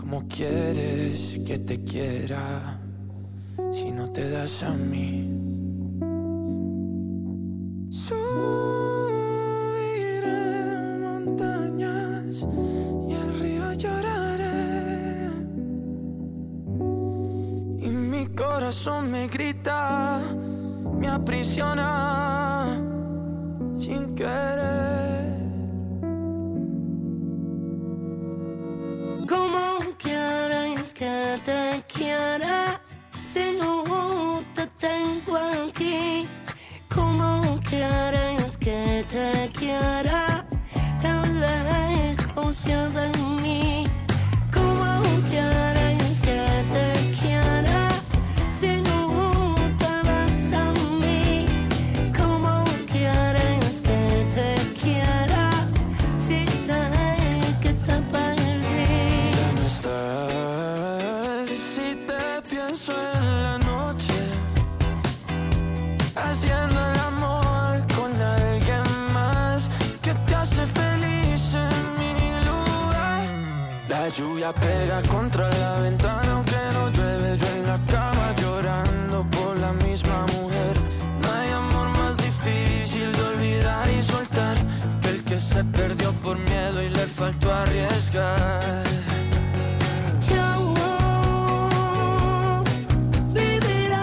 ¿Cómo quieres que te quiera si no te das a mí? Subiré montañas y el río lloraré, y mi corazón me grita, me aprisiona sin querer. ¿Cómo quieres que te quiera si no te tengo aquí? ¿Cómo quieres que te quiera tan lejos ya de mí? ¿Cómo quieres que te quiera si no te das a mí? ¿Cómo quieres que te quiera si sé que te perdí? Ya no estás, si te pienso en la noche, haciendo el amor con alguien más que te hace feliz en mi lugar. La lluvia pega contra la ventana aunque no llueve, yo en la cama llorando por la misma mujer. No hay amor más difícil de olvidar y soltar que el que se perdió por miedo y le faltó arriesgar. Yo viviré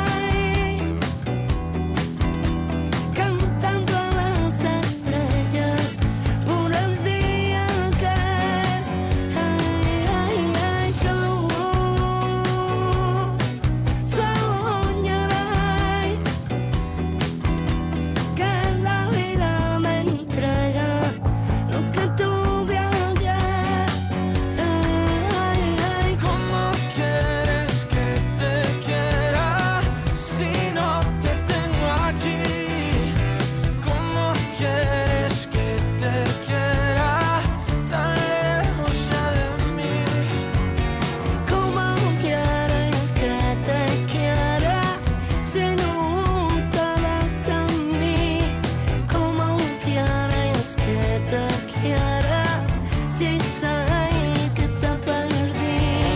cantando a las estrellas por el día que yo soñaré que la vida me entrega lo que tuve ayer. ¿Cómo quieres que te quiera si no te tengo aquí? ¿Cómo quieres que te quiera tan lejos ya de mí? ¿Cómo quieres que te quiera si no te das a mí? ¿Cómo quieres que te quiera si sé que te perdí?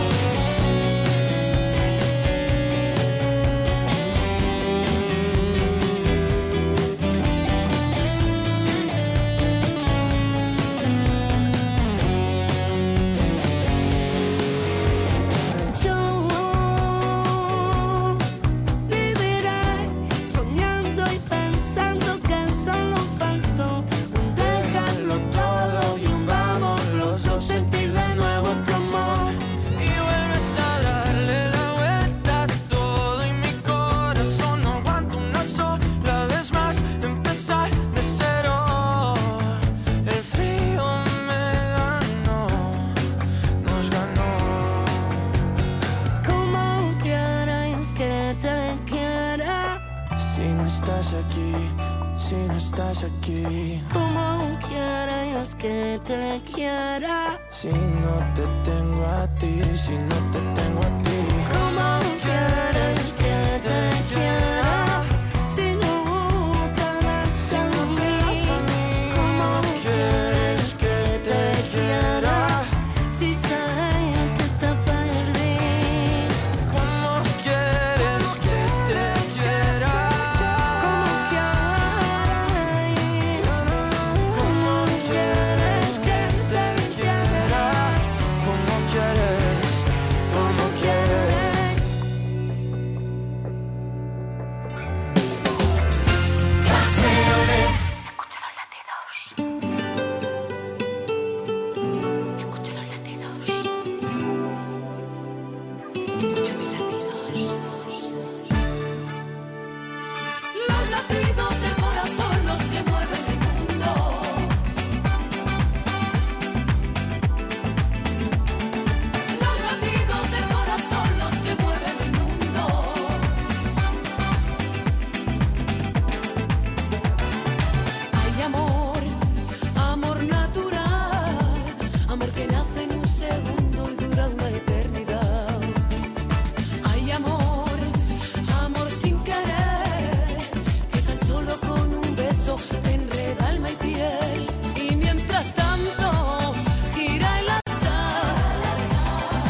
Yo viviré soñando y pensando que solo faltó un dejarlo todo y un vamos los dos, sentir de nuevo tu amor. Y vuelves a darle la vuelta a todo y mi corazón no aguanta una sola vez más empezar de cero. El frío me ganó, nos ganó. ¿Cómo quieres que te quiera? Si no estás aquí, si no estás aquí, ¿Cómo quieres que te quiera? si no te tengo a ti, si no te tengo a ti. ¿Cómo quieres que te quiera si no te das a mí? ¿Cómo quieres que te quiera si sé que te perdí? ¿Cómo quieres que te quiera? ¿Cómo quieres que te quiera? ¿Cómo quieres? ¿Cómo quieres? Escucha los latidos. Escucha los latidos. Escucha mis latidos. Los latidos del corazón, los que mueven el mundo. Los latidos del corazón, los que mueven el mundo. Hay amor, amor natural, amor que nace en un segundo y dura una eternidad. Hay amor, amor sin querer, que tan solo con un beso te enreda alma y piel. Y mientras tanto gira el azar,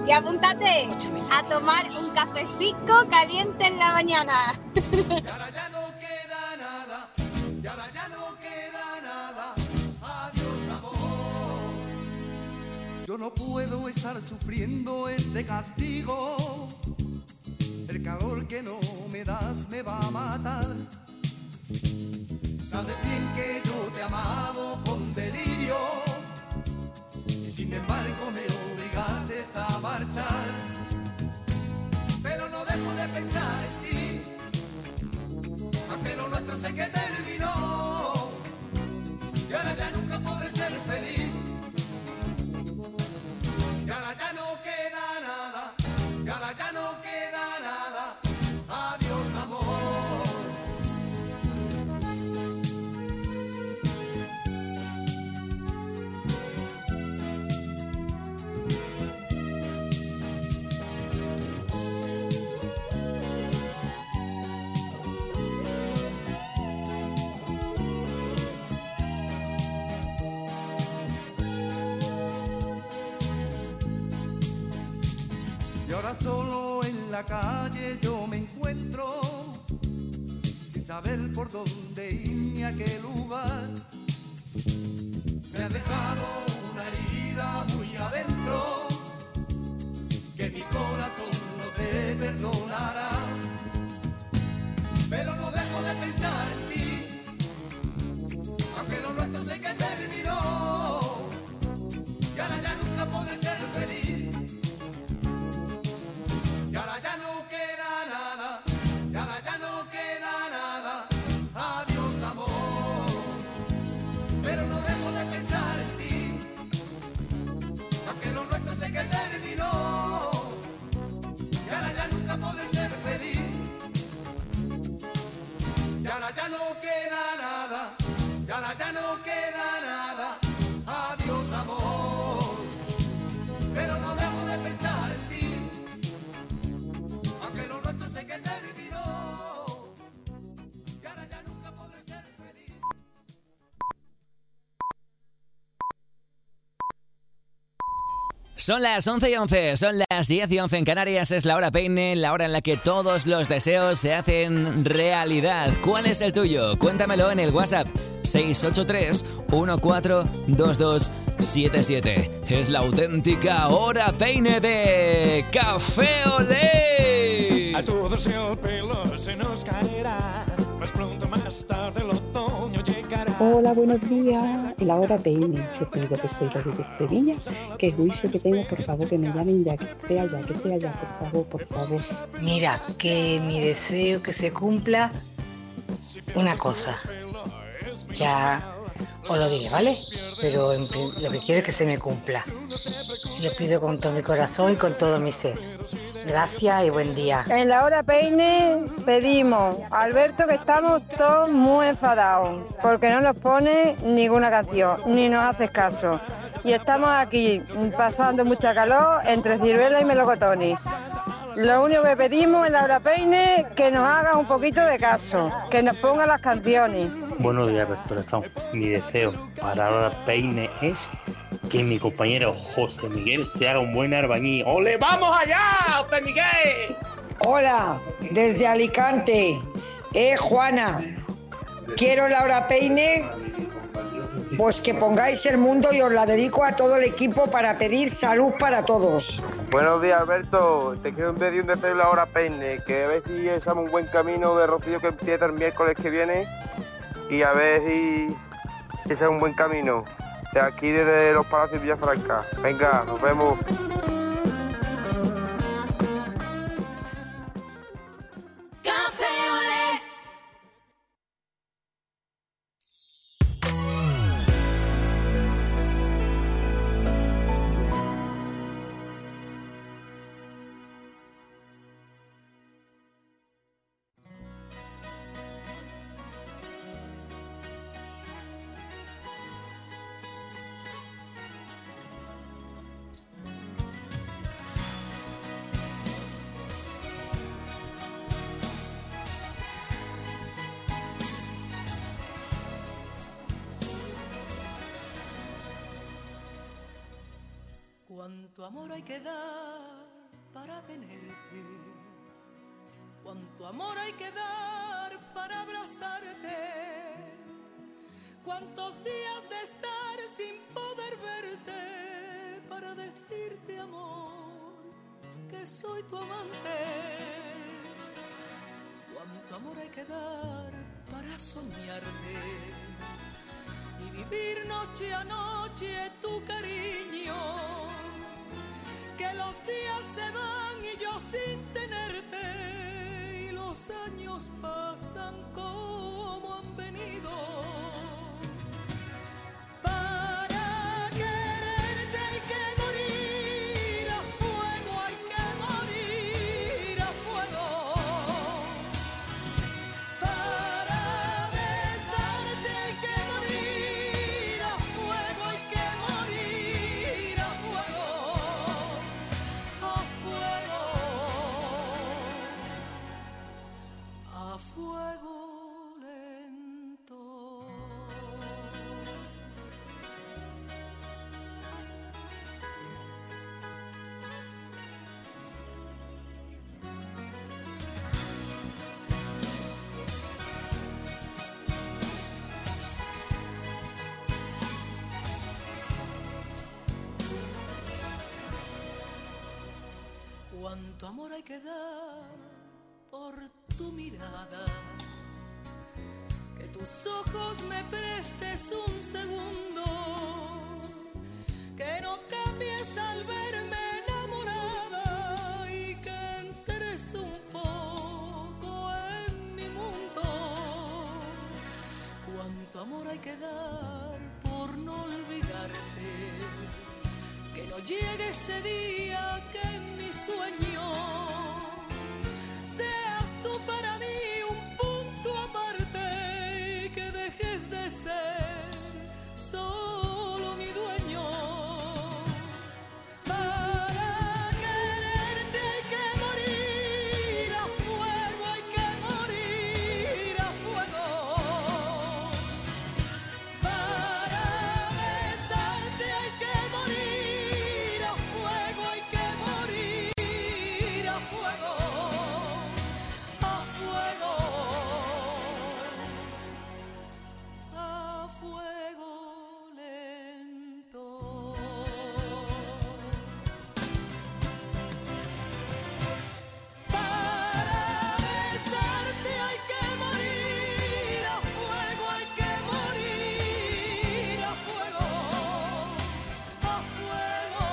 Y apúntate a tomar un cafecito caliente en la mañana. Y ahora ya no queda nada, y ahora ya no queda nada. Adiós, amor. Yo no puedo estar sufriendo este castigo. El calor que no me das me va a matar. Sabes bien que yo te he amado con delirio y sin embargo me obligaste a marchar. Pero no dejo de pensar en ti, aunque lo nuestro sé que terminó y ahora ya nunca podré ser feliz. Y ahora ya no queda nada, y ahora ya no queda nada. Adiós, amor. Y ahora solo en la calle yo me encuentro, sin saber por dónde ir ni a qué lugar. Me ha dejado una herida muy adentro, que mi corazón no te perdonará. Pero no dejo de pensar en ti, aunque lo nuestro sé que terminó y ahora ya nunca podré ser feliz. Y ahora ya no queda nada, y ahora ya no queda nada. Adiós, amor. Pero no dejo de pensar en ti, aunque lo nuestro sé que terminó y ahora ya nunca podré ser feliz. Y ahora ya no queda nada, y ahora ya no queda nada. Adiós, amor. Pero no dejo de pensar en ti, aunque lo nuestro sé que terminó y ahora ya nunca podré ser feliz. Son las 11:11, son las 10:11 en Canarias, es la hora Peine, la hora en la que todos los deseos se hacen realidad. ¿Cuál es el tuyo? Cuéntamelo en el WhatsApp 683 142277. Es la auténtica hora Peine de Café Olé. A todos el pelo se nos caerá, más pronto más tarde el otoño llegará. Hola, buenos días. En la hora peine, yo te digo que soy la de Sevilla, que juicio que tengo, por favor, que me llamen ya, que sea ya, por favor, por favor. Mira, que mi deseo que se cumpla una cosa. Ya os lo diré, ¿vale? Pero lo que quiero es que se me cumpla. Y lo pido con todo mi corazón y con todo mi ser. Gracias y buen día. En la hora peine pedimos a Alberto que estamos todos muy enfadados porque no nos pone ninguna canción, ni nos hace caso. Y estamos aquí pasando mucha calor entre ciruelas y melocotones. Lo único que pedimos en la hora peine que nos haga un poquito de caso, que nos ponga las canciones. Buenos días, restauración. Mi deseo para la hora peine es que mi compañero José Miguel se haga un buen albañil. ¡Ole, vamos allá, José Miguel! Hola, desde Alicante. Juana, quiero la hora peine, pues que pongáis el mundo y os la dedico a todo el equipo para pedir salud para todos. Buenos días, Alberto. Te quiero pedir un deseo la hora peine, que a ver si echamos un buen camino de Rocío que empieza el miércoles que viene y a ver si echamos un buen camino de aquí desde los Palacios Villafranca. Venga, nos vemos. Cuánto amor hay que dar para tenerte, cuánto amor hay que dar para abrazarte, cuántos días de estar sin poder verte para decirte, amor, que soy tu amante. Cuánto amor hay que dar para soñarte y vivir noche a noche tu cariño, que los días se van y yo sin tenerte, y los años pasan como han venido. Para quererte hay que morir a fuego, hay que morir a fuego. Para besarte hay que morir a fuego, hay que morir a fuego. A fuego lento. Cuánto amor hay que dar por tu mirada, que tus ojos me prestes un segundo, que no cambies al verme enamorada y que entres un poco en mi mundo. Cuánto amor hay que dar por no olvidarte, que no llegue ese día que en mi sueño seas tú para mí un punto aparte y que dejes de ser solo mi dueño. Para quererte hay que morir a fuego, hay que morir a fuego. Para besarte hay que morir a fuego, hay que morir a fuego. A fuego lento. Para besarte hay que morir a fuego, hay que morir a fuego. A fuego.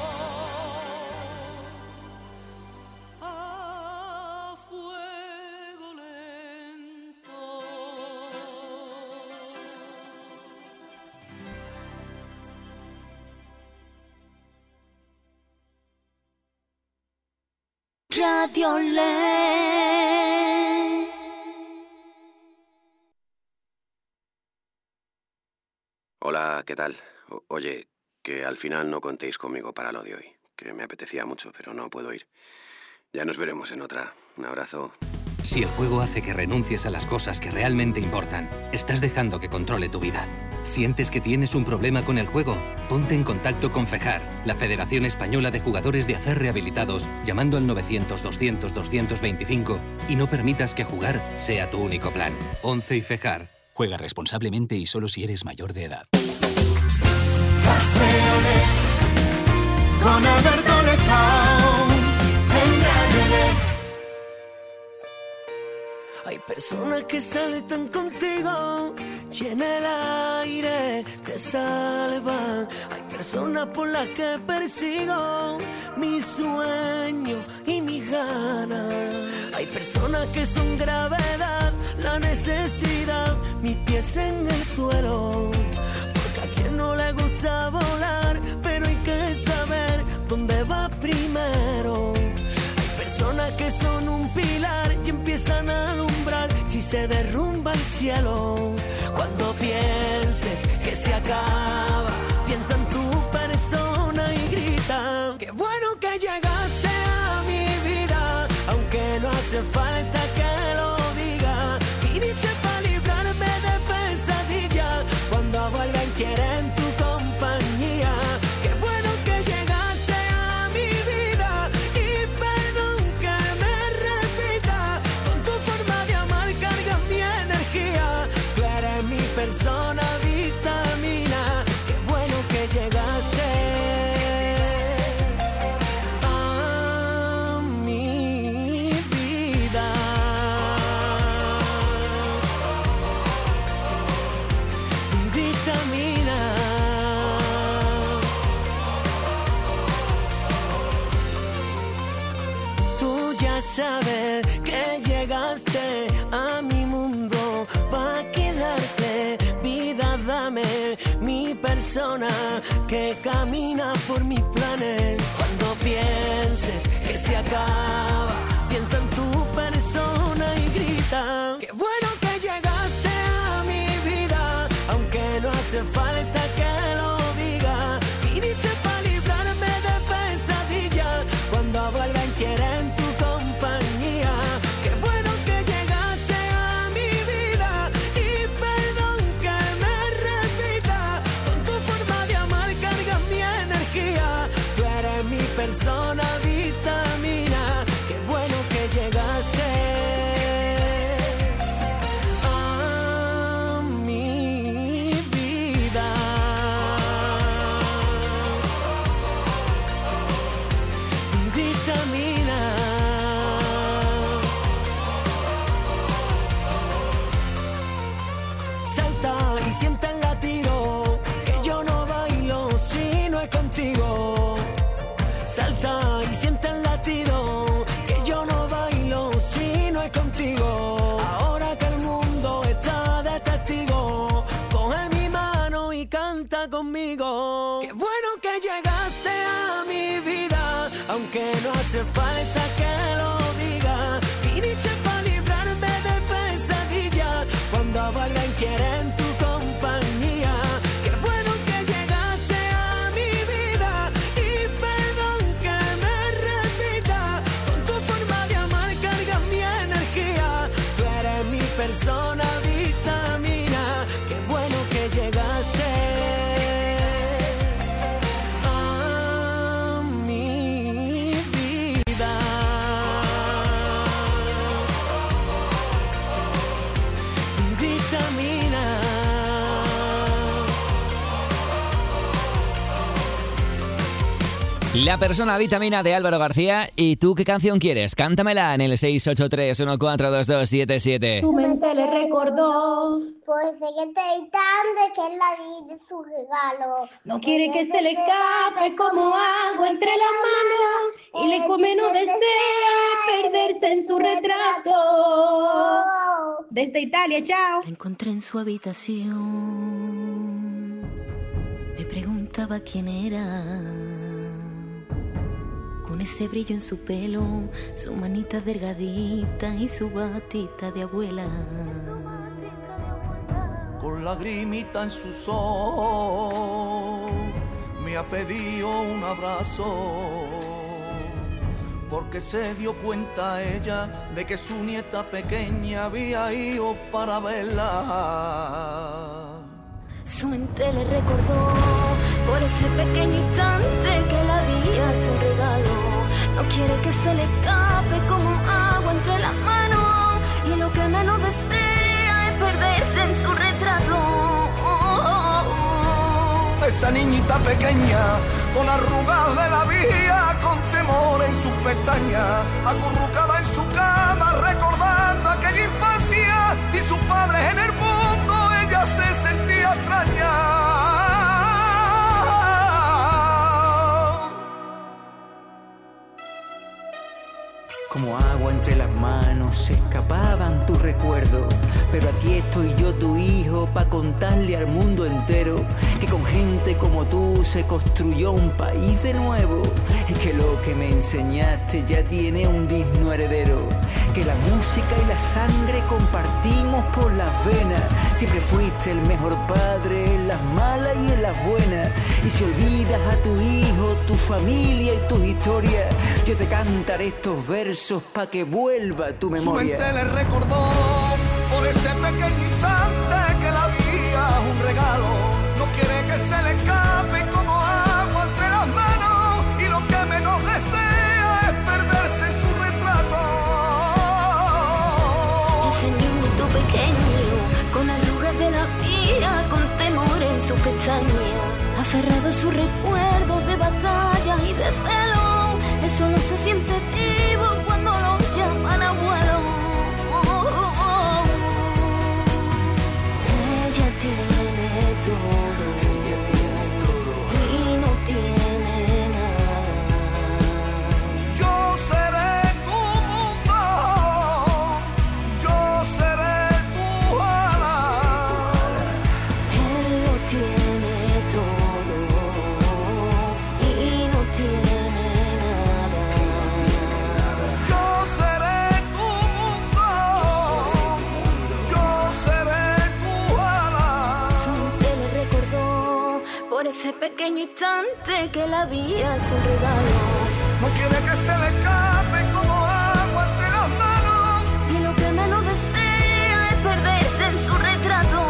A fuego lento. Radio LED. Hola, ¿qué tal? Oye, que al final no contéis conmigo para lo de hoy, que me apetecía mucho, pero no puedo ir. Ya nos veremos en otra. Un abrazo. Si el juego hace que renuncies a las cosas que realmente importan, estás dejando que controle tu vida. ¿Sientes que tienes un problema con el juego? Ponte en contacto con FEJAR, la Federación Española de Jugadores de Acer Rehabilitados, llamando al 900-200-225 y no permitas que jugar sea tu único plan. 11 y FEJAR. Juega responsablemente y solo si eres mayor de edad. Con Alberto Lezao en Radio LED. Hay personas que salen contigo y en el aire te salvan. Hay personas por las que persigo mi sueño y mi ganas. Hay personas que son gravedad, la necesidad, mis pies en el suelo. Porque a quien no le gusta volar, pero hay que saber dónde va primero. Personas que son un pilar y empiezan a alumbrar si se derrumba el cielo. Cuando pienses que se acaba, piensa en tu persona y grita: qué bueno que llegaste a mi vida, aunque no hace falta que lo diga. Viniste para librarme de pesadillas, cuando vuelven quieren tu compañía. Qué bueno que llegaste a a saber que llegaste a mi mundo pa' quedarte. Vida, dame mi persona que camina por mis planes. Cuando pienses que se acaba, piensa en tu persona y grita: qué bueno que llegaste a mi vida, aunque no hace falta que lo diga. Viniste para librarme de pesadillas cuando vuelvan quieren tu compañía. Qué bueno que llegaste a mi vida y perdón que me repita. Con tu forma de amar cargas mi energía. Tú eres mi persona vitamina. Qué bueno que llegaste a mi vida. Vitamina. Salta y siente el latido, que yo no bailo si no es contigo. Salta y siente el latido, que yo no bailo si no es contigo. Ahora que el mundo está de testigo, coge mi mano y canta conmigo. Qué bueno que llegaste a mi vida, aunque no hace falta que lo diga. Viniste para librarme de pesadillas cuando vuelvan quieren tu compañía. Qué bueno que llegaste a mi vida y perdón que me repita. Con tu forma de amar cargas mi energía. Tú eres mi persona vitamina. Qué bueno que llegaste a mi vida. Vitamina. La persona vitamina de Álvaro García. ¿Y tú qué canción quieres? Cántamela en el 683142277. Tu mente le recordó, pues sé que te irrita que la vida es su regalo. No quiere que se le escape como agua entre las manos y le come no desea perderse en su retrato. Desde Italia, chao. La encontré en su habitación, me preguntaba quién era, con ese brillo en su pelo, su manita delgadita y su batita de abuela. Con lagrimita en sus ojos me ha pedido un abrazo, porque se dio cuenta ella de que su nieta pequeña había ido para verla. Su mente le recordó por ese pequeño instante que la vida es un regalo. No quiere que se le escape como agua entre las manos y lo que menos desea es perderse en su retrato. Esa niñita pequeña con arrugas de la vida, con temor en sus pestañas, acurrucada en su cama recordando aquella infancia. Sin sus padres en el mundo ella se sentía extraña. Como agua entre las manos se escapaban tus recuerdos, pero aquí estoy yo, tu hijo, pa' contarle al mundo entero que con gente como tú se construyó un país de nuevo, y que lo que me enseñaste ya tiene un digno heredero, que la música y la sangre compartimos por las venas. Siempre fuiste el mejor padre en las malas y en las buenas, y si olvidas a tu hijo, tu familia y tus historias, yo te cantaré estos versos pa' que vuelva tu memoria. Su mente le recordó por ese pequeño instante que la vida es un regalo. No quiere que se le escape como agua entre las manos y lo que menos desea es perderse en su retrato. Ese niñito pequeño con arrugas de la vida, con temor en su pestaña, aferrado a sus recuerdos de batalla y de pelo. Él solo se siente vivo cuando lo llaman abuelo. Ella tiene todo y no tiene nada. Yo seré tu mundo pequeño instante que la vida es un regalo. No quiere que se le escape como agua entre las manos. Y lo que menos desea es perderse en su retrato.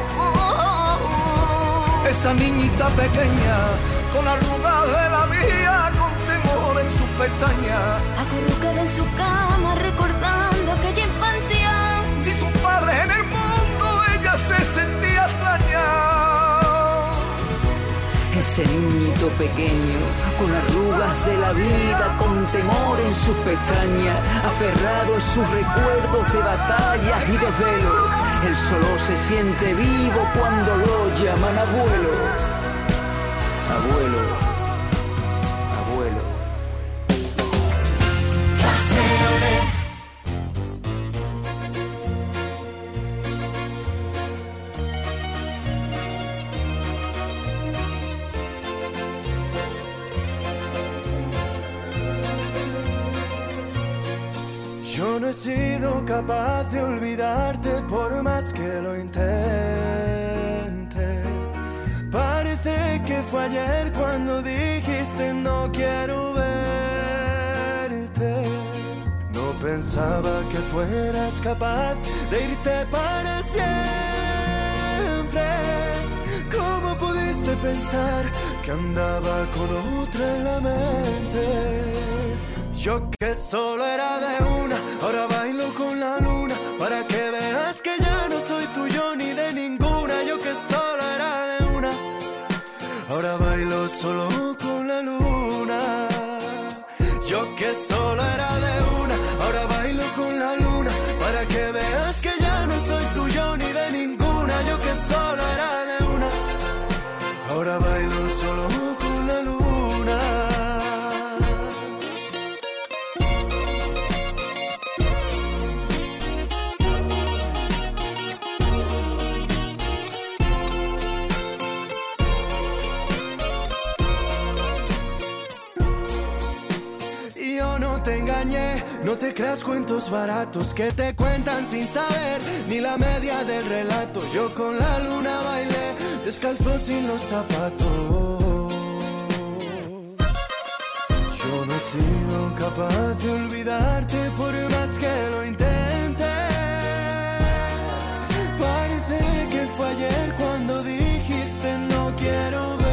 Esa niñita pequeña, con arrugas de la vida, con temor en sus pestañas, acurrucada en su cama recordando aquella infancia. Sin sus padres en el mundo ella se sentía extraña. Ese niñito pequeño, con arrugas de la vida, con temor en sus pestañas, aferrado en sus recuerdos de batallas y desvelos. Él solo se siente vivo cuando lo llaman abuelo. Abuelo, abuelo. Yo no he sido capaz de olvidarte por más que lo intente. Parece que fue ayer cuando dijiste no quiero verte. No pensaba que fueras capaz de irte para siempre. ¿Cómo pudiste pensar que andaba con otra en la mente? Yo que solo era de una, ahora bailo con la luna, para que veas que ya no soy tuyo ni de ninguna. Yo que solo era de una, ahora bailo solo con la luna. Yo que solo era de una, ahora bailo con la luna, para que veas que ya no soy tuyo ni de ninguna. Yo que solo era de una, ahora bailo solo con la luna. Te engañé, no te creas cuentos baratos que te cuentan sin saber ni la media del relato. Yo con la luna bailé, descalzo sin los zapatos. Yo no he sido capaz de olvidarte por más que lo intenté. Parece que fue ayer cuando dijiste no quiero verte.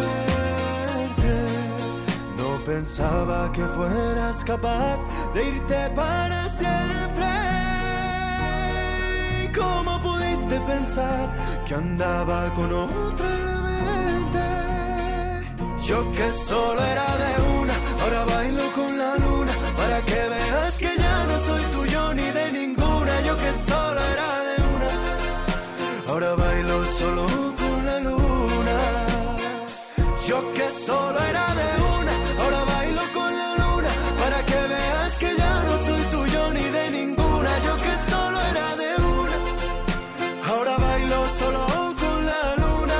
Pensaba que fueras capaz de irte para siempre. ¿Cómo pudiste pensar que andaba con otra en la mente? Yo que solo era de una, ahora bailo con la luna, para que veas que ya no soy tuyo ni de ninguna. Yo que solo era de una, ahora bailo solo con la luna. Yo que solo era de una, ahora bailo con la luna, para que veas que ya no soy tuyo ni de ninguna. Yo que solo era de una, ahora bailo solo con la luna.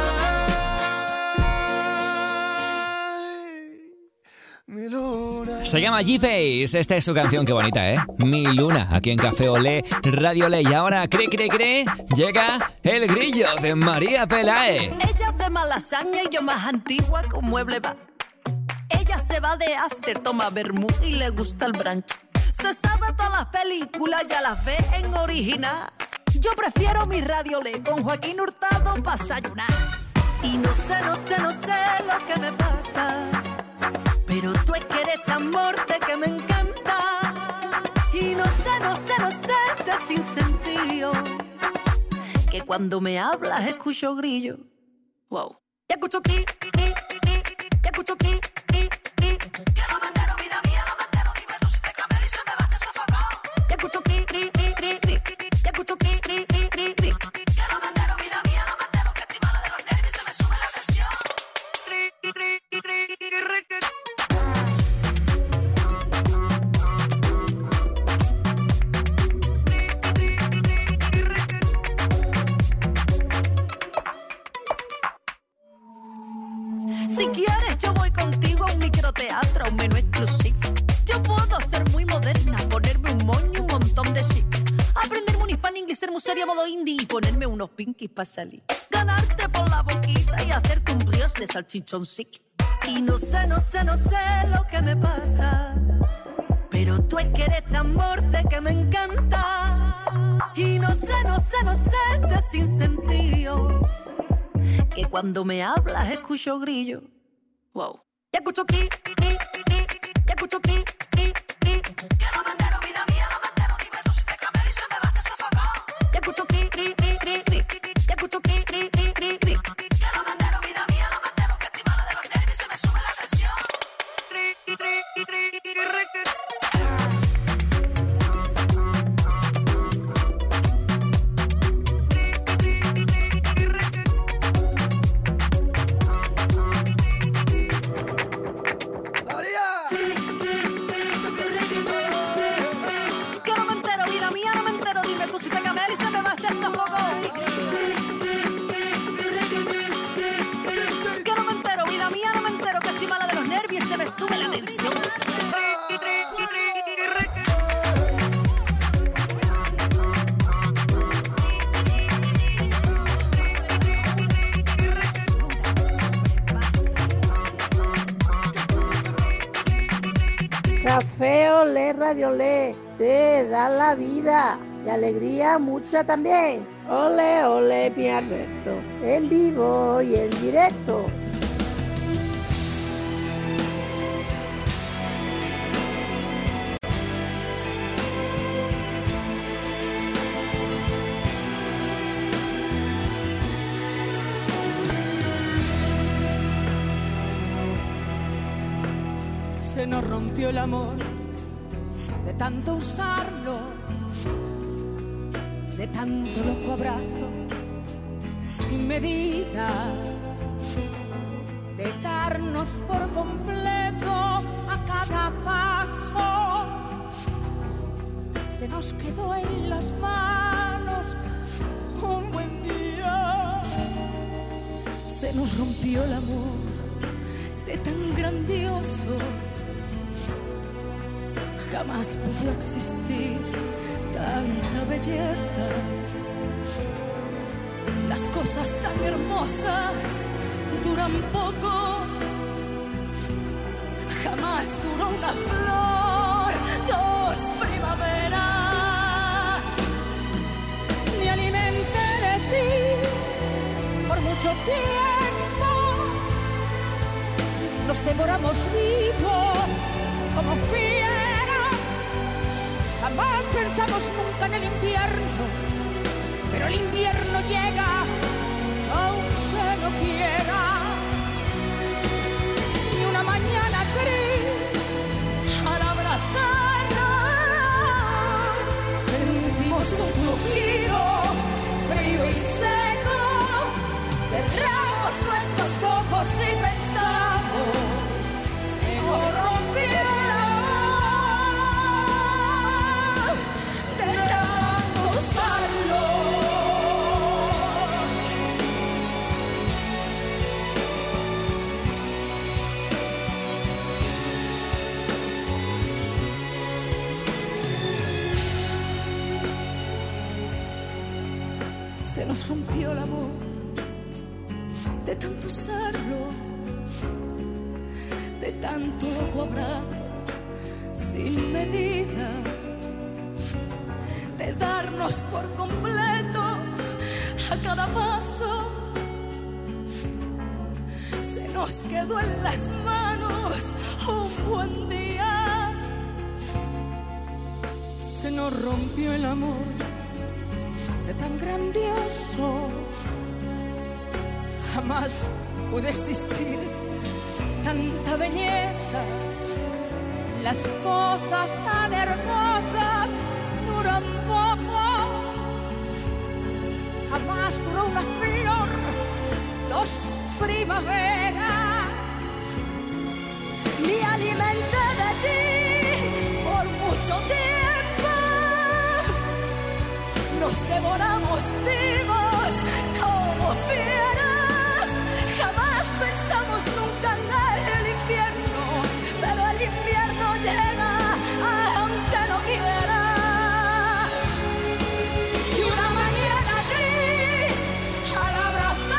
Mi luna. Se llama G-Face, esta es su canción, qué bonita, ¿eh? Mi luna, aquí en Café Olé, Radio Olé. Y ahora, cree, llega El Grillo de María Pelae. Ella es de Malasaña y yo más antigua que un mueble va. Ella se va de after, toma vermú y le gusta el brunch. Se sabe todas las películas, ya las ve en original. Yo prefiero mi Radio Olé con Joaquín Hurtado para desayunar. Y no sé lo que me pasa, pero tú es que eres tan morte que me encanta. Y no sé de sin sentido, que cuando me hablas escucho grillo. Wow. Ya escucho ya escucho que lo bandero, vida mía, lo bandero, dime tú si te cambias y se me va a sofocar. Ya escucho ya escucho que lo bandero, vida mía, lo bandero, que estoy mala de los nervios y se me sube la tensión. Si quieres yo voy contigo a un microteatro, a un menú exclusivo. Yo puedo ser muy moderna, ponerme un moño y un montón de chic, aprenderme un hispano inglés, ser muy seria modo indie y ponerme unos pinkies para salir. ganarte por la boquita y hacerte un brioche de salchichoncic. Y no sé lo que me pasa, pero tú es que eres tan morte que me encanta. Y no sé este sinsentido, que cuando me hablas escucho grillo. Wow. Y escucho ki, y escucho ki, que lo bandero, vida mía, lo bandero, dime tú si te cambias y se me va a desafogar. Y escucho ki, y escucho ki, que lo bandero, vida mía, lo bandero, que estoy mala de los nervios y se me sube la tensión. Sube la tensión. Café Olé, Radio Olé, te da la vida y alegría mucha también. Ole, ole, mi Alberto, en vivo y en directo. Se nos rompió el amor de tanto usarlo, de tanto loco abrazo sin medida, de darnos por completo a cada paso. Se nos quedó en las manos un buen día. Se nos rompió el amor de tan grandioso. Jamás pudo existir tanta belleza. Las cosas tan hermosas duran poco. Jamás duró una flor, dos primaveras. Me alimenté de ti por mucho tiempo. Nos devoramos vivos como fieras. Jamás pensamos nunca en el invierno, pero el invierno llega aunque no quiera. Y una mañana gris, al abrazarnos, sentimos un crujido frío y seco. Cerramos nuestros ojos y pensamos, se nos rompió. Se nos rompió el amor de tanto usarlo, de tanto loco abrazo sin medida, de darnos por completo a cada paso. Se nos quedó en las manos un buen día. Se nos rompió el amor de tan grandioso. Jamás puede existir tanta belleza. Las cosas tan hermosas duran poco. Jamás duró una flor, dos primaveras. Me alimenté de ti por mucho tiempo. Nos devoramos vivos como fieras. Jamás pensamos nunca en el invierno, pero el invierno llega aunque no quieras. Y una mañana gris, al abrazarnos,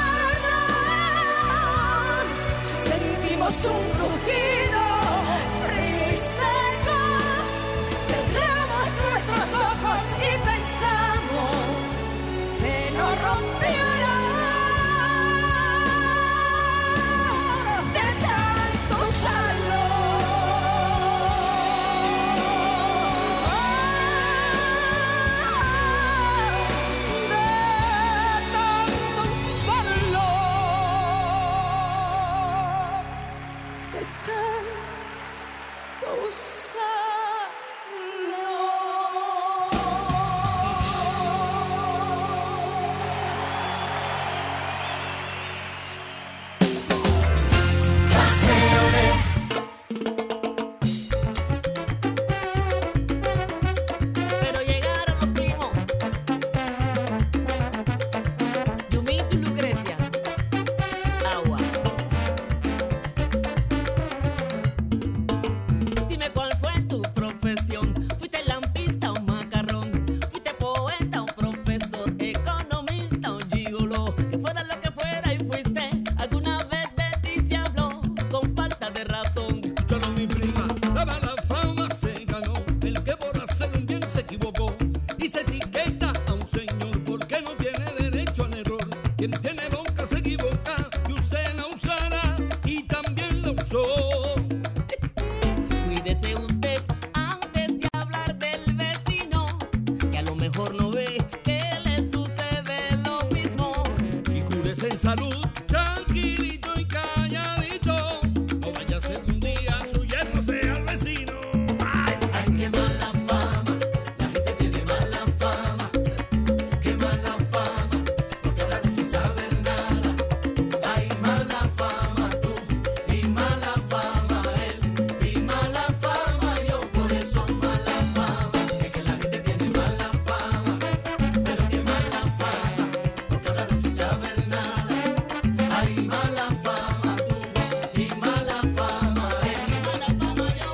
en salud, tranquilito y calladito. No vaya a ser que un día su yerno sea el vecino. ¡Ay! Ay, qué mala fama, la gente tiene mala fama. Qué mala fama, porque hablan sin saber nada. Ay, mala fama tú, y mala fama él, y mala fama yo, por eso mala fama. Es que la gente tiene mala fama, pero qué mala fama, porque hablan sin saber nada. Ay, mala fama tú, y mala fama él, y mala fama yo.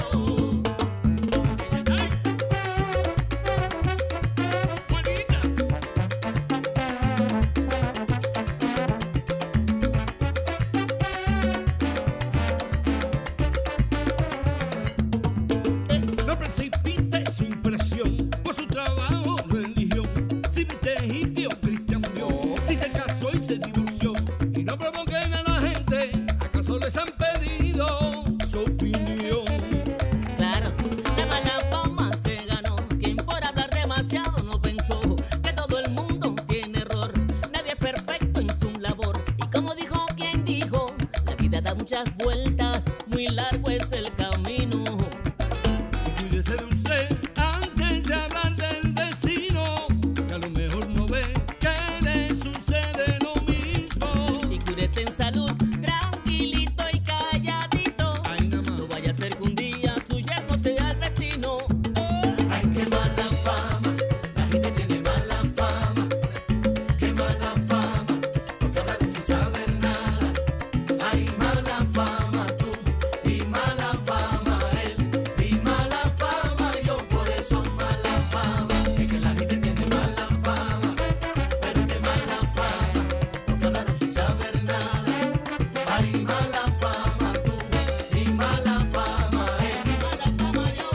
No precipite su impresión por su trabajo o religión. Si viste hippie o cristiano, si se casó y se divorció. Y no provoquen a la gente, ¿acaso les han pedido su opinión? Claro, la mala fama se ganó. Quien por hablar demasiado no pensó que todo el mundo tiene error. Nadie es perfecto en su labor. Y como dijo quien dijo, la vida da muchas vueltas, muy largo es el camino. Cuídese de usted antes de hablar del vecino, que a lo mejor no ve que le sucede lo mismo. Y cúrese en salud, tranquilito y calladito. No vaya a ser que un día su yerno sea el vecino. Ay, qué mala fama, la gente tiene mala fama. Qué mala fama, porque hablan sin saber nada. Ay, mala fama tú, y mala fama él, y mala fama yo, por eso mala fama. Es que la gente tiene mala fama, pero qué mala fama, porque hablan sin saber nada. Ay, mala fama tú, y mala fama él, y mala fama yo.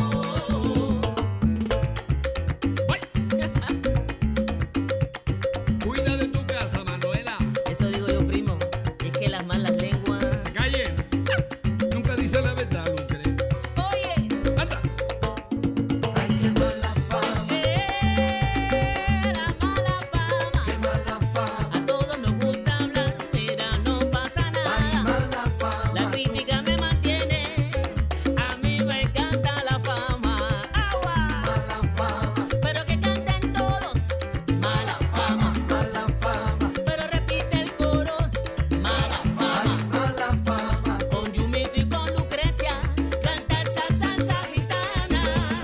Cuida de tu casa, Manuela. Eso digo yo, primo. Es que las malas lenguas. Se calle. Nunca dice la verdad, Lucre. Oye, anda. Ay, qué mala fama, la mala fama. qué mala fama. A todos nos gusta hablar, mira, no pasa nada. Mala fama, La crítica me mantiene, a mí me encanta la fama. Agua, mala fama, pero que canten todos. Mala fama, mala fama, pero repite el coro. Mala fama, mala fama. con Yumito y con Lucrecia, canta esa salsa gitana.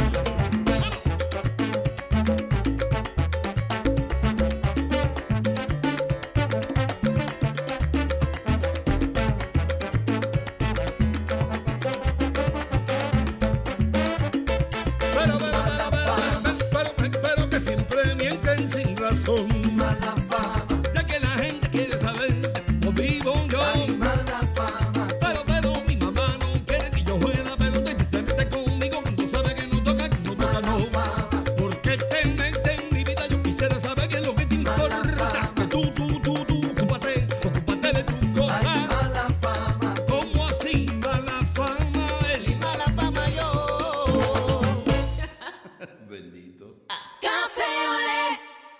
Pero que siempre mienten sin razón. Mala fama, Ya que la gente quiere saber cómo vivo yo. mala fama, Pero mi mamá no quiere que yo juegue la pelota y tú te metes conmigo cuando sabe que no toca, no. ¿Por qué te metes en mi vida? Yo quisiera saber qué es lo que te importa. Que tú, ocúpate de tus cosas. mala fama, ¿Cómo así? Mala fama, él. Mala fama yo. Bendito. Café Olé.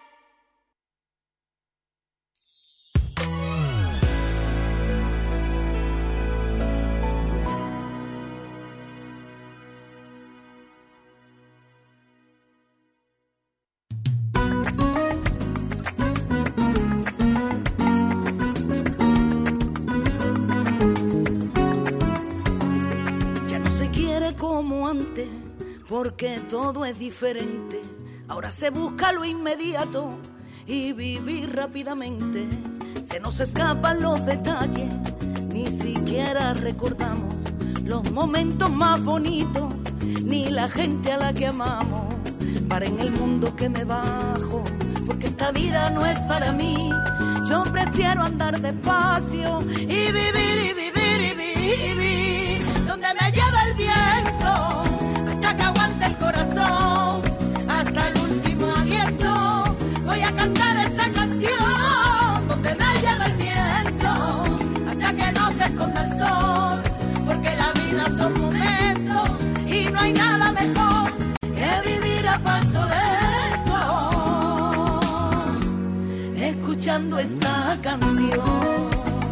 Ya no se quiere como antes, porque todo es diferente. Ahora se busca lo inmediato y vivir rápidamente. Se nos escapan los detalles, ni siquiera recordamos los momentos más bonitos, ni la gente a la que amamos. Para en el mundo que me bajo, porque esta vida no es para mí. Yo prefiero andar despacio y vivir y vivir y vivir donde me lleva el viento, hasta que aguante el corazón, hasta el último aliento. Voy a cantar esta canción donde me lleva el viento, hasta que no se esconda el sol, porque la vida son momentos y no hay nada mejor que vivir a paso lento. escuchando esta canción.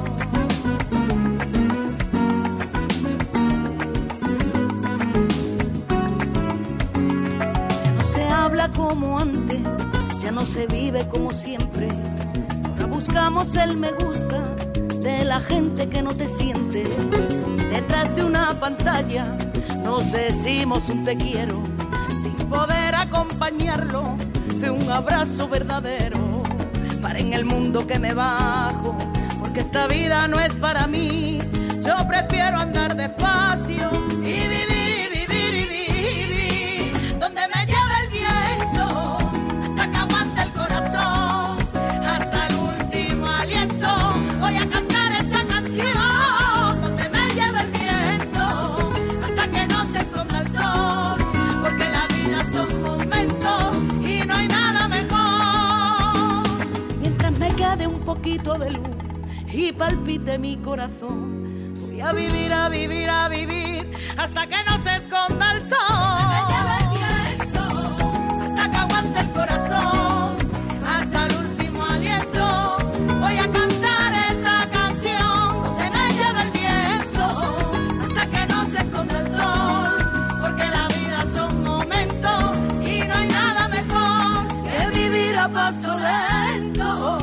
Ya no se habla como antes, ya no se vive como siempre. Ahora buscamos el me gusta de la gente que no te siente. Detrás de una pantalla nos decimos un te quiero, sin poder acompañarlo de un abrazo verdadero. Para en el mundo que me bajo, porque esta vida no es para mí. Yo prefiero andar despacio y vivir, vivir y vivir donde me lleve el viento, hasta que aguante el corazón, hasta el último aliento. Voy a cantar esta canción donde me lleve el viento, hasta que no se esconda el sol, porque la vida son momentos y no hay nada mejor. Mientras me quede un poquito de luz y palpite mi corazón, voy a vivir, a vivir, a vivir, hasta que no se esconda el sol. Me lleva el viento, hasta que aguante el corazón, hasta el último aliento. Voy a cantar esta canción donde me lleva el viento, hasta que no se esconda el sol, porque la vida son momentos y no hay nada mejor que vivir a paso lento.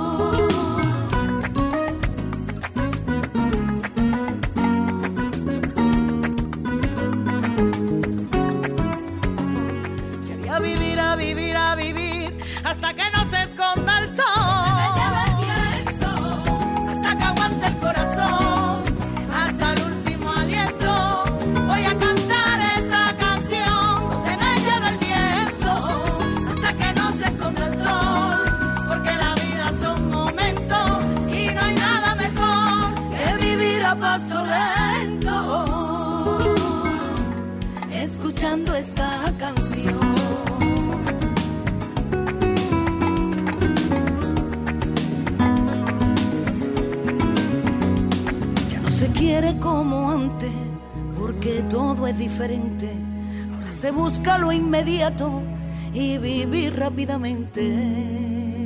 Hasta que no se esconda el sol. Me lleva el viento, hasta que aguante el corazón, hasta el último aliento. Voy a cantar esta canción donde me lleva el viento, hasta que no se esconda el sol, porque la vida son momentos y no hay nada mejor que vivir a paso lento, escuchando esta canción. Se quiere como antes, porque todo es diferente. Ahora se busca lo inmediato y vivir rápidamente.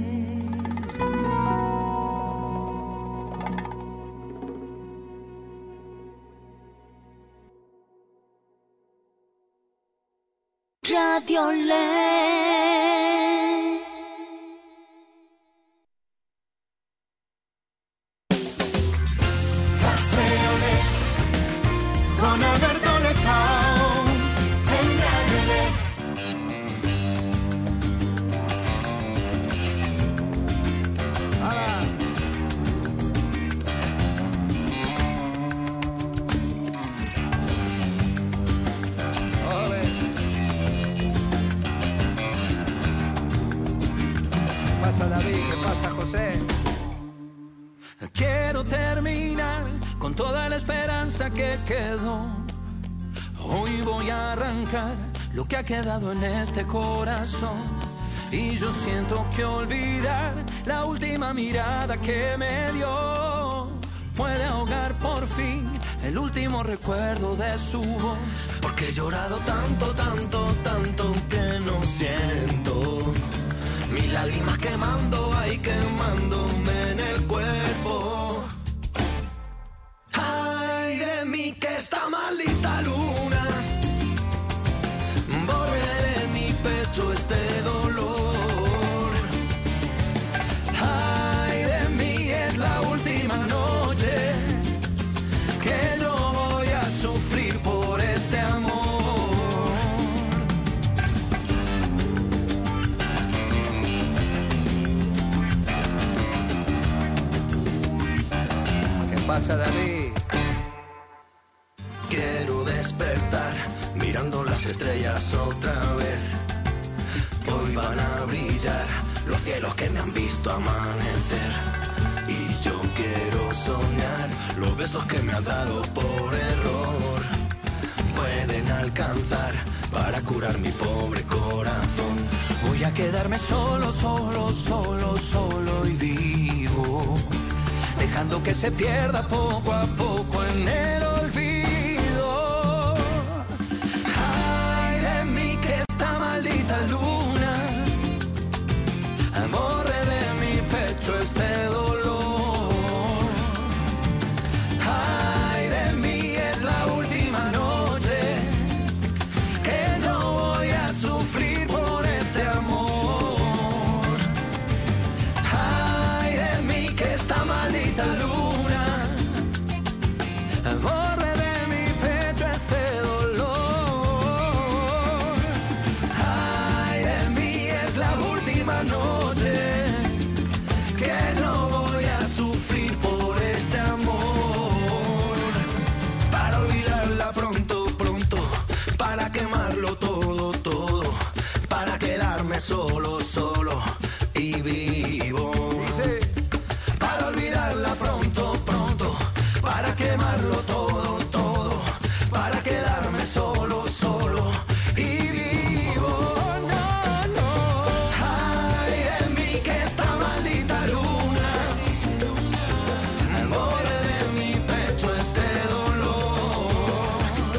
Radio Le. Con Alberto Lezao en Radio Le. Ole. ¿Qué pasa, David? ¿Qué pasa, José? Quiero terminar con toda la esperanza que quedó. Hoy voy a arrancar lo que ha quedado en este corazón. Y yo siento que olvidar la última mirada que me dio puede ahogar por fin el último recuerdo de su voz. Porque he llorado tanto, tanto, tanto que no siento. Mis lágrimas quemando, ay, quemándome en el cuerpo. Ay de mí que esta maldita luna borre de mi pecho este dolor. Ay de mí es la última noche que yo voy a sufrir por este amor. ¿Qué pasa, David? Quiero despertar mirando las estrellas otra vez. Hoy van a brillar los cielos que me han visto amanecer. Y yo quiero soñar los besos que me has dado por error. Pueden alcanzar para curar mi pobre corazón. Voy a quedarme solo, solo, solo, solo y vivo, dejando que se pierda poco a poco en el olvido. Ay de mí que esta maldita luna borre de mi pecho este quedarme solo, solo y vivo. Para olvidarla pronto, pronto, para quemarlo todo, todo, para quedarme solo, solo y vivo. No, no. Ay de mí que esta maldita luna borre de mi pecho este dolor.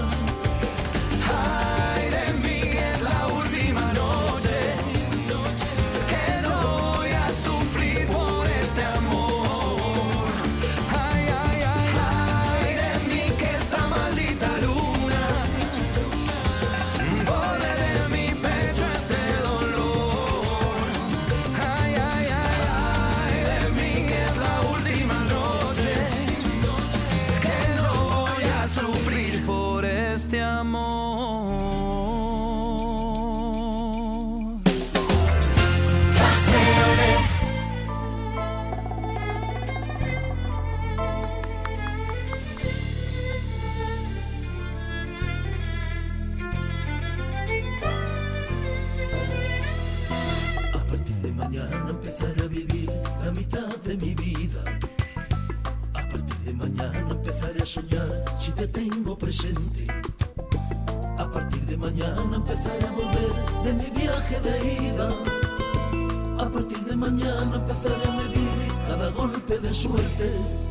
Ay de mí que es la última noche que no voy a sufrir por este amor. Ay, ay, ay, ay de mí que esta maldita luna borre de mi pecho este dolor. Ay, ay, ay, ay de mí que es la última noche que no voy a sufrir por este amor. A partir de mañana empezaré a vivir la mitad de mi vida. A partir de mañana empezaré a soñar si te tengo presente. A partir de mañana empezaré a volver de mi viaje de ida. A partir de mañana empezaré a medir cada golpe de suerte.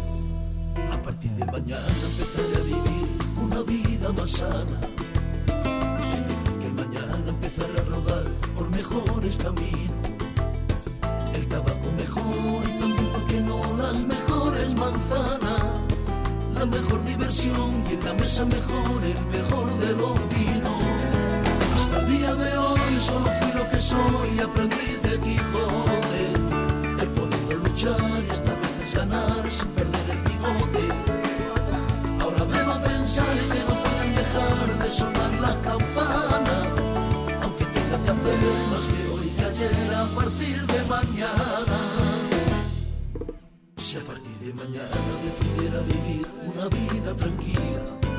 A partir de mañana empezaré a vivir una vida más sana. Es decir, que mañana empezaré a rodar por mejores caminos. El tabaco mejor y también, ¿por qué no?, las mejores manzanas. La mejor diversión y en la mesa mejor, el mejor de los vinos. Hasta el día de hoy solo fui lo que soy, aprendiz de Quijote. He podido luchar y hasta a veces ganar sin perder el bigote. Ahora debo pensar que no pueden dejar de sonar las campanas, aunque tenga que hacer más que hoy que ayer. A partir de mañana, si a partir de mañana decidiera vivir una vida tranquila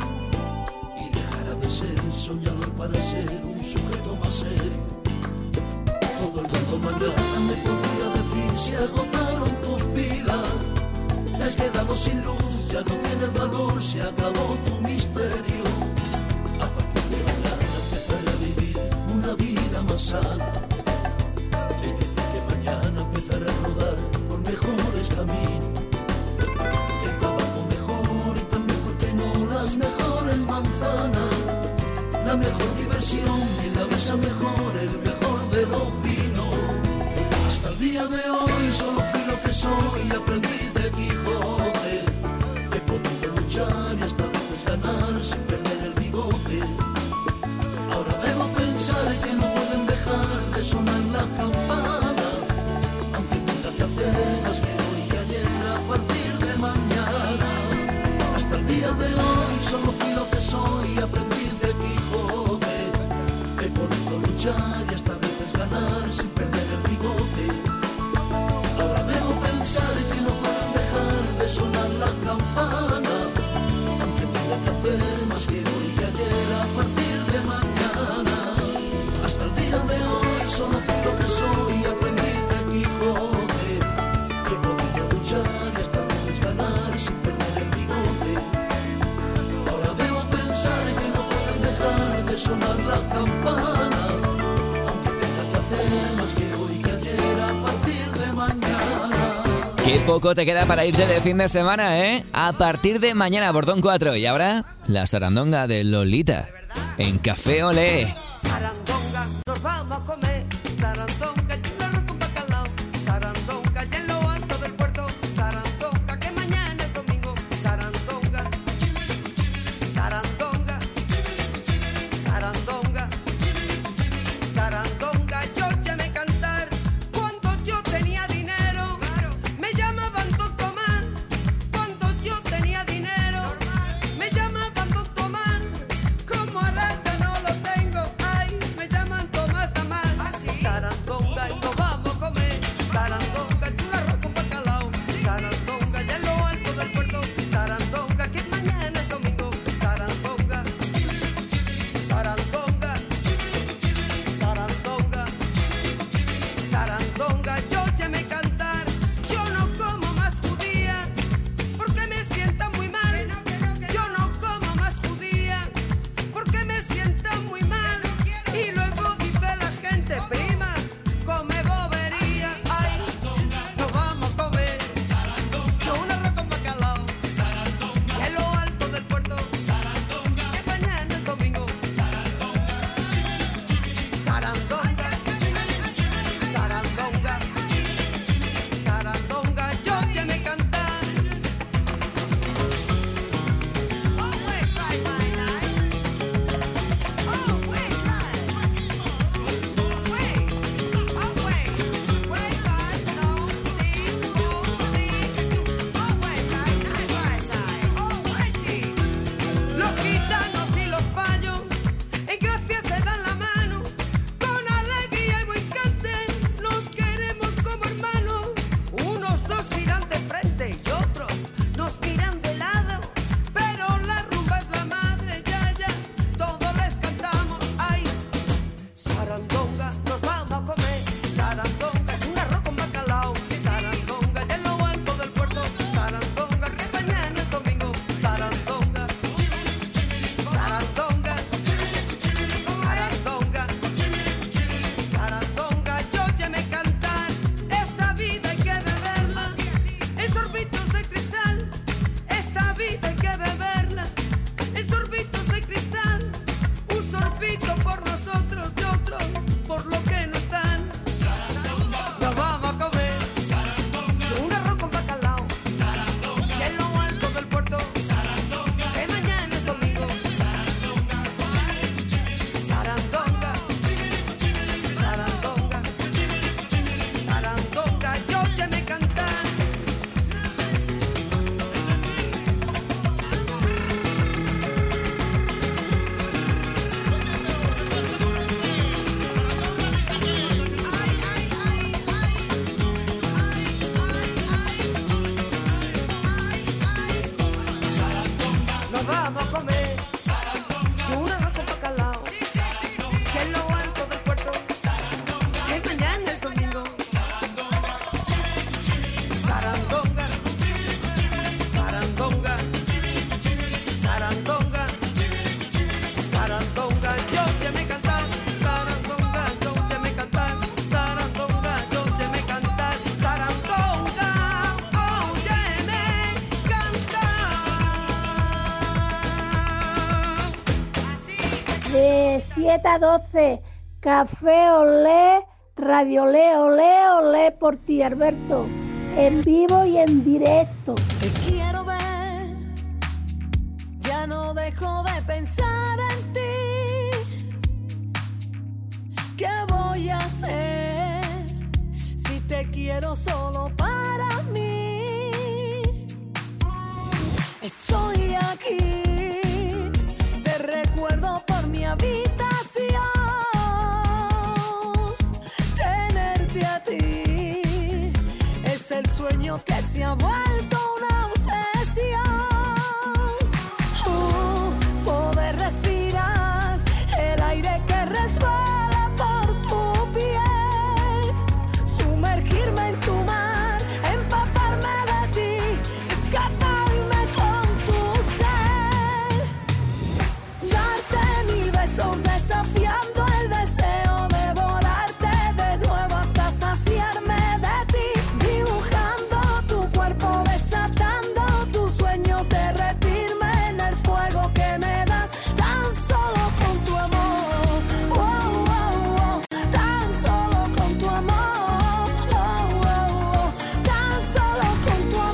y dejara de ser soñador para ser un sujeto más serio, todo el mundo mañana me podría decir: se agotaron tus pilas, te has quedado sin luz, ya no tienes valor, se acabó tu misterio. A partir de mañana empezaré a vivir una vida más sana. Es decir, que mañana empezaré a rodar por mejores caminos. El tabaco mejor y también, ¿por qué no?, las mejores manzanas. La mejor diversión y la mesa mejor, el mejor de los vinos. Hasta el día de hoy solo fui lo que soy, aprendiz de Quijote. He podido luchar y hasta a veces ganar sin perder el bigote. Ahora debo pensar que no pueden dejar de sonar las campanas, aunque tenga que hacer más que hoy que ayer. A partir de mañana, hasta el día de hoy solo fui lo que soy, aprendiz de Quijote. He podido luchar y hasta a veces ganar sin perder el bigote. Ahora debo pensar que no pueden dejar de sonar las campanas, aunque tenga que hacer más que hoy que ayer. A partir de mañana, hasta el día de hoy solo fui lo que soy, aprendiz de Quijote. He podido luchar y hasta a veces ganar sin perder el bigote. Ahora debo pensar que no pueden dejar de sonar las campanas, aunque tenga que hacer más que hoy que ayer. A partir de mañana. Qué poco te queda para irte de fin de semana, ¿eh? A partir de mañana, Bordón 4. Y ahora, la sarandonga de Lolita en Café Olé. Sarandonga, nos vamos a comer. Sarandonga, yo no roto un bacalao. Sarandonga, y en lo alto del puerto. Sarandonga, que mañana es domingo. Sarandonga, sarandonga, sarandonga, sarandonga, yo llamé cantar cuando yo tenía dinero. Me llamaban Don Tomás cuando yo tenía dinero. Me llamaban Don Tomás, como ahora ya no lo tengo. Ay, me llaman Tomás Tamás. Sarandonga, 7 a 12. Café Olé, Radio Olé, Olé, Olé por ti, Alberto. En vivo y en directo. Te quiero ver, ya no dejo de pensar en ti. ¿Qué voy a hacer si te quiero solo para mí? Estoy aquí, te recuerdo por mi habitación. Tenerte a ti es el sueño que se ha vuelto una obsesión. Poder respirar el aire que resbala por tu piel, sumergirme en tu mar, empaparme de ti, escaparme con tu ser, darte 1000 besos desafiando el deseo, devorarte de nuevo hasta saciarme de ti, dibujando tu cuerpo, desatando tus sueños, derretirme en el fuego que me das tan solo con tu amor. Oh, oh, oh, tan solo con tu amor. Oh, oh, oh, tan solo con tu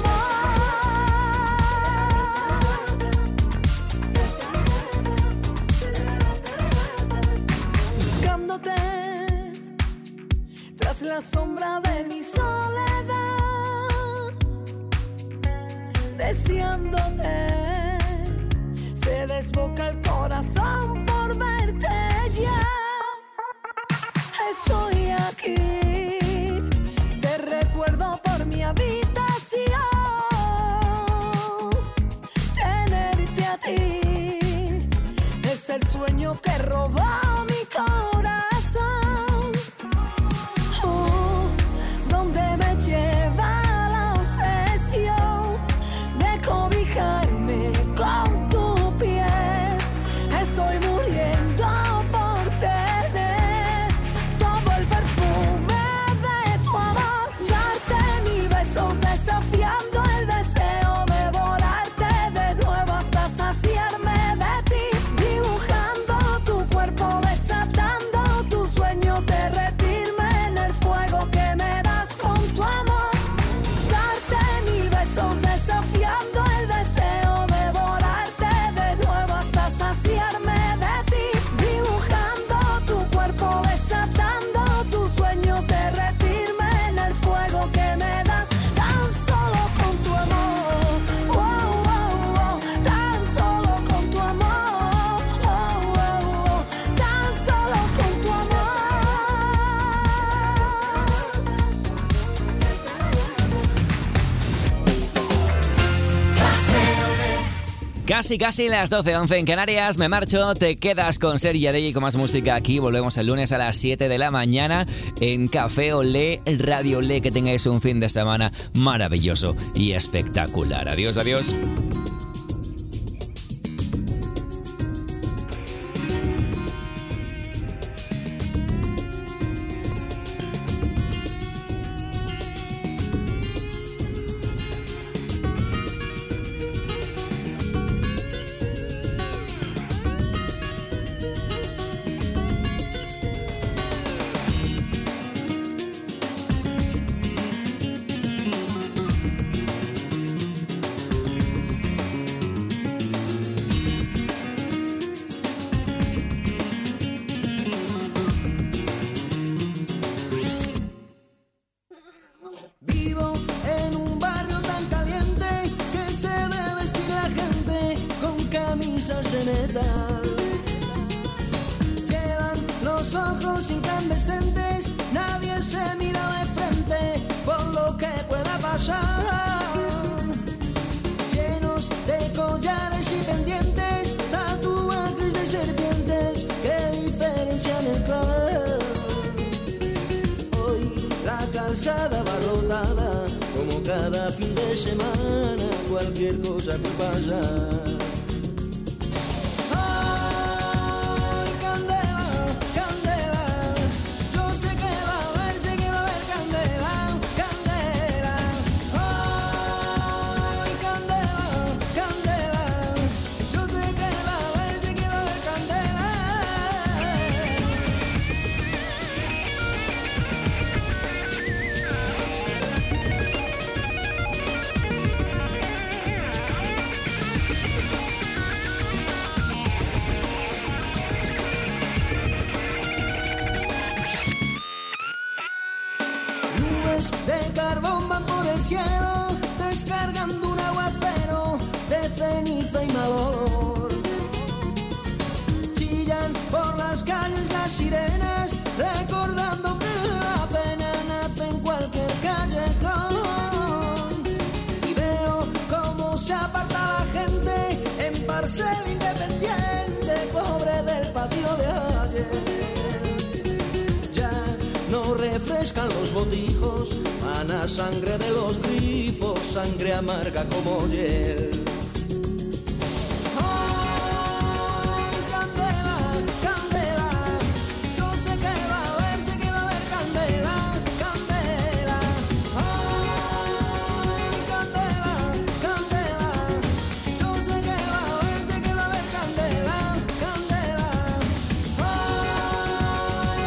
amor. Buscándote tras la sombra de mi soledad, deseándote, se desboca el corazón por verte ya. Estoy aquí, te recuerdo por mi habitación. Tenerte a ti es el sueño que robó mi corazón. Donde me lleva la obsesión de cobijarme con tu piel. Estoy muriendo por tener todo el perfume de tu amor, darte 1000 besos desafiando el deseo, devorarte de nuevo hasta saciarme de ti, dibujando tu cuerpo, desatando tus sueños, derretirme en el fuego que me das con tu amor, darte 1000 besos desafiando el deseo, devorarte de nuevo hasta saciarme de ti, dibujando tu cuerpo, desatando tus sueños, derretirme en el fuego que me das tan solo con tu amor. Oh, oh, oh, tan solo con tu amor. Oh, oh, oh, tan solo con tu amor. Casi las 12:11 en Canarias. Me marcho, te quedas con Sergi Day y con más música aquí. Volvemos el lunes a las 7 de la mañana en Café Olé, Radio Olé. Que tengáis un fin de semana maravilloso y espectacular. Adiós, adiós. Vivo en un barrio tan caliente que se ve vestir la gente con camisas de metal. Llevan los ojos incandescentes, nadie se mira de frente por lo que pueda pasar. Llenos de collares y pendientes, tatuajes de serpientes que diferencian el club. Hoy la calzada abarrotada, como cada fin de semana, cualquier cosa que pasa. Ay, candela, candela, yo sé que va a haber, sé que va a haber candela, candela. Ay, candela, candela, yo sé que va a haber, sé que va a haber candela. cielo, descargando un aguacero de ceniza y mal olor. Chillan por las calles las sirenas, recordando que la pena nace en cualquier callejón. Y veo cómo se aparta la gente en parcela independiente, pobre del patio de ayer. No refrescan los botijos, van a sangre de los grifos, sangre amarga como hiel.